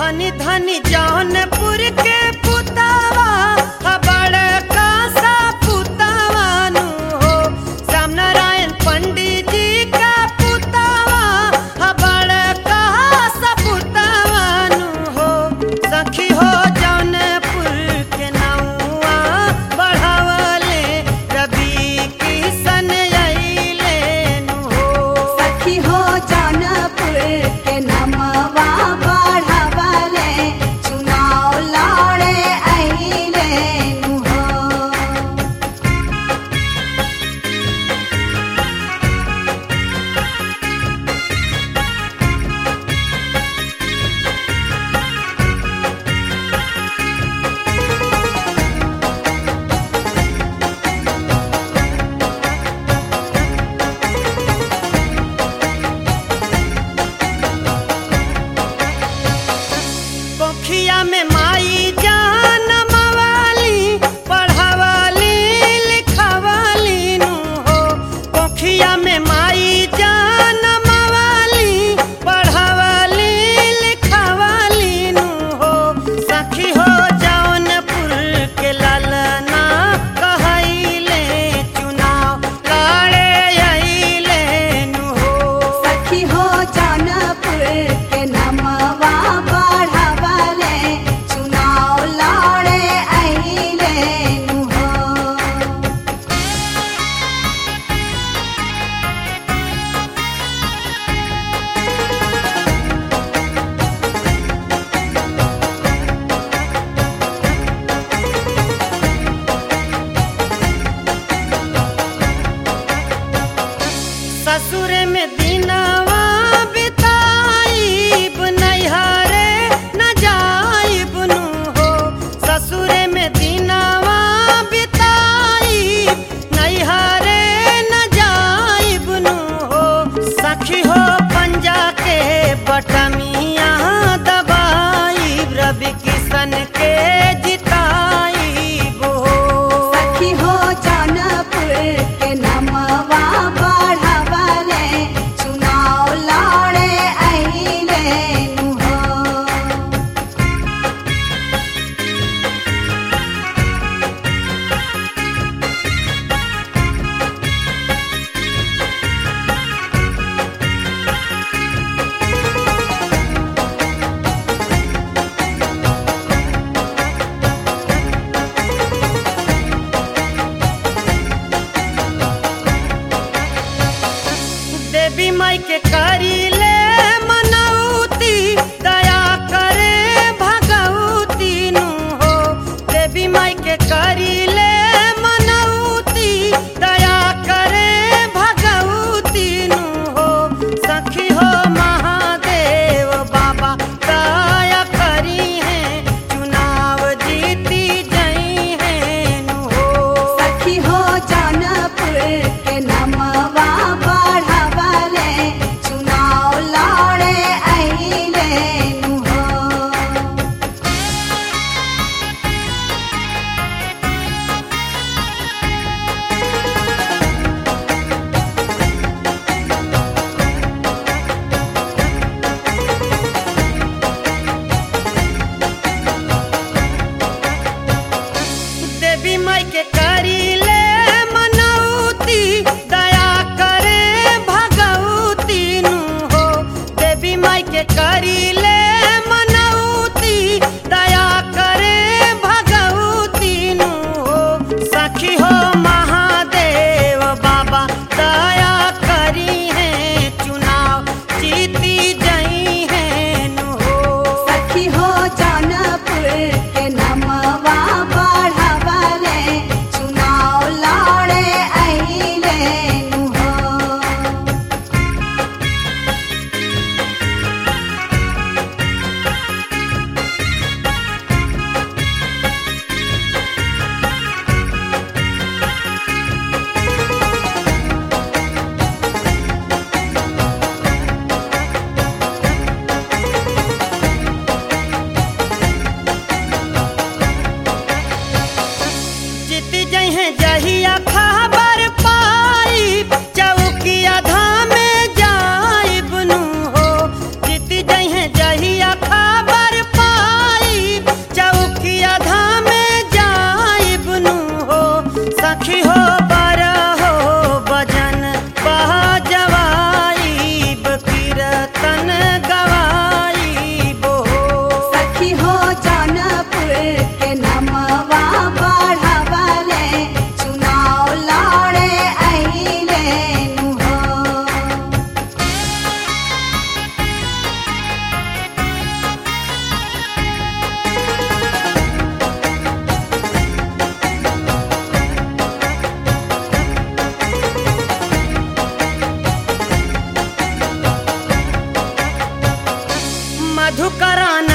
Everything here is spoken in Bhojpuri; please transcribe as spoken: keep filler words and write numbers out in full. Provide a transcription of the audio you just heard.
धनी धनी जौनपुर के पुतावा बड़का सा पुतावा नु हो। श्याम नारायण पंडित जी का पुतावा बड़का सा पुतावा नु हो। सखी हो जौनपुर के नौआ बढ़ावले रवि किशन अइले नु हो। सखी हो जौनपुर के नमवा बढ़ावले चुनाव लड़े अइले नु हो। पोखिया में माई जान मवाली पढ़ावाली लिखावाली नु हो। पोखिया में माई जान मवाली पढ़ावाली लिखावाली नु हो। सखी हो जौनपुर के ललना कहैले चुनाव लड़े अइले नु हो। सखी हो जौनपुर के नमवा बढ़ावले चुनाव लड़े अइले नु हो। ससुर में दिनवा बिताइब नैहरे न जाइब नु हो। ससुर में दिनवा बिताइब नैहरे न जाइब नु हो। सखी हो पंजा के बटमिया दबाइब रवि किशन के जिताइब हो। सखी हो जौनपुर के नमवा बढ़ावले चुनाव लड़े अइले नु हो। देवी माई के करीले मनौती दया करे भगवती नु हो। देवी माई के करीले मनौती दया करे भगवती नु हो। सखी हो महादेव बाबा दया करी है चुनाव जीती जई है नु हो। सखी हो जौनपुर के नमवा बढ़ावले चुनाव लड़े अइले नु हो। देवी माई के करीले मनौती दया करे भगवती नु हो। देवी माई के करीले मनौती दया करे भगवती नु हो। सखी हो महादेव बाबा दया करी है चुनाव जीती जई है नु हो। सखी हो जौनपुर के नमवा बढ़ावले चुनाव लड़े अइले नु हो। मधुकरान